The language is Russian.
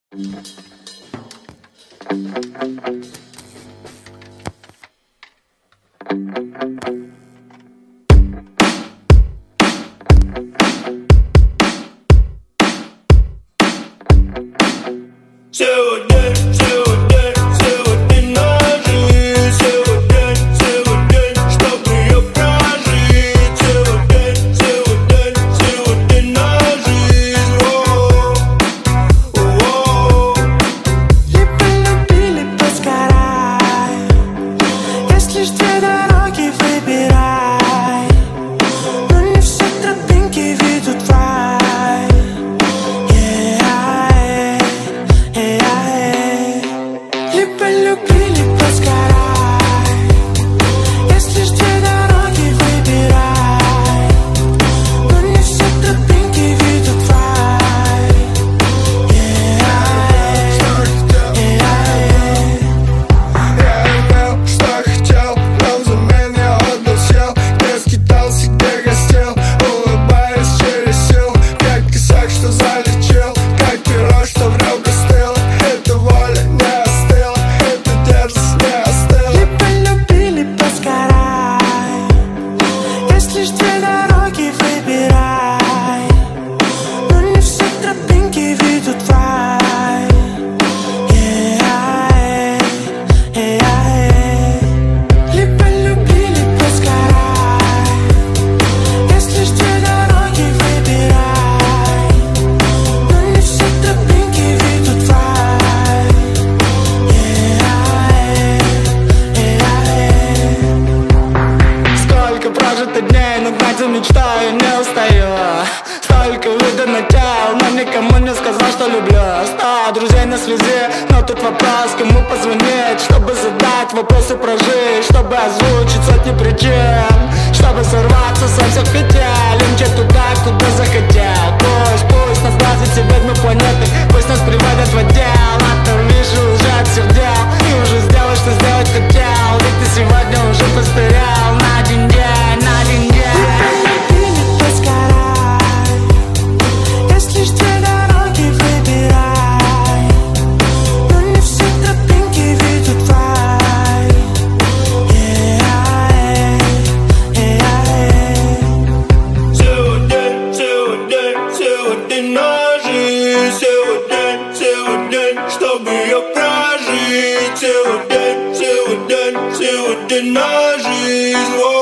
Мечтаю, не устаю. Столько видано тел, но никому не сказал, что люблю. 100 друзей на связи, но тут вопрос, кому позвонить, чтобы задать вопросы про жизнь, чтобы озвучить сотни причин, чтобы сорваться со всех петель и мчать туда, куда захотел. Пусть нас глазят все ведьмы планеты, пусть нас приводят в отдел. А то вижу уже от всех дел, и уже сделал, что сделать хотел. Ведь ты сегодня уже постарел на один день, на один день. Чтобы ее прожить целый день на жизнь.